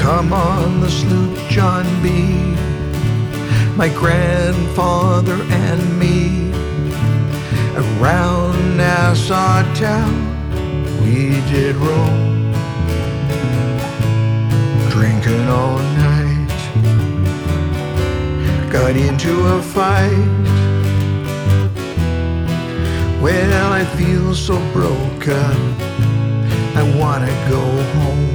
come on the sloop John B. My grandfather and me, around Nassau town we did roam, drinking all night. Got into a fight. Well, I feel so broken, I wanna go home.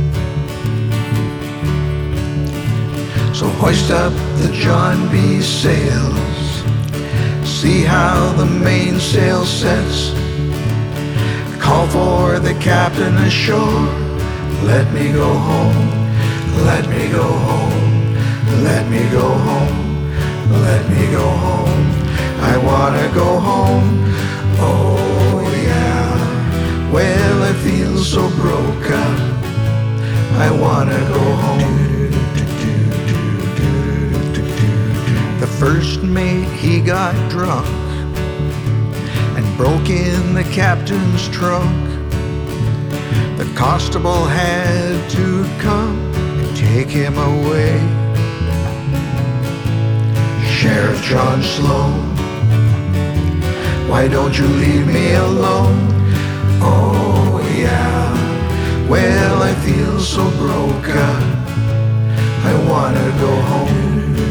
So hoist up the John B. sails, see how the mainsail sets. Call for the captain ashore, let me go home, let me go home, let me go home, let me go home. I wanna go home, oh yeah. Well, I feel so broken, I wanna go home. The first mate, he got drunk and broke in the captain's trunk. The constable had to come and take him away. Sheriff John Sloan, why don't you leave me alone? Oh yeah, well, I feel so broken, I wanna go home.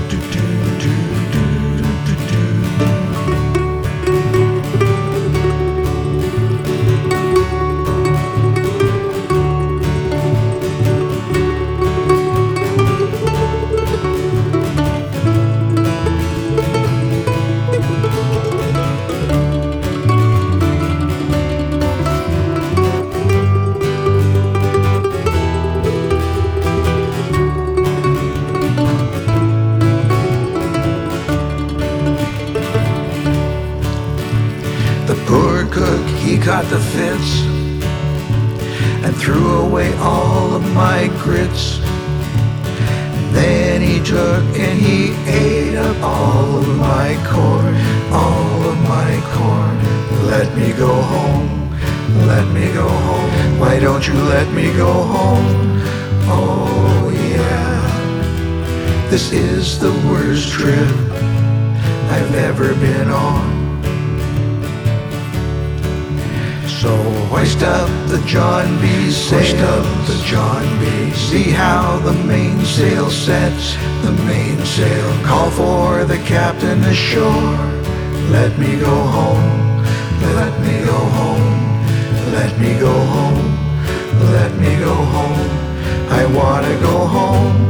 Poor cook, he caught the fits and threw away all of my grits. Then he took and he ate up all of my corn, all of my corn. Let me go home, let me go home. Why don't you let me go home? Oh yeah, this is the worst trip I've ever been on. So hoist up the John B. sails, hoist up the John B. See how the mainsail sets, the mainsail. Call for the captain ashore, let me go home, let me go home, let me go home, let me go home. I wanna go home.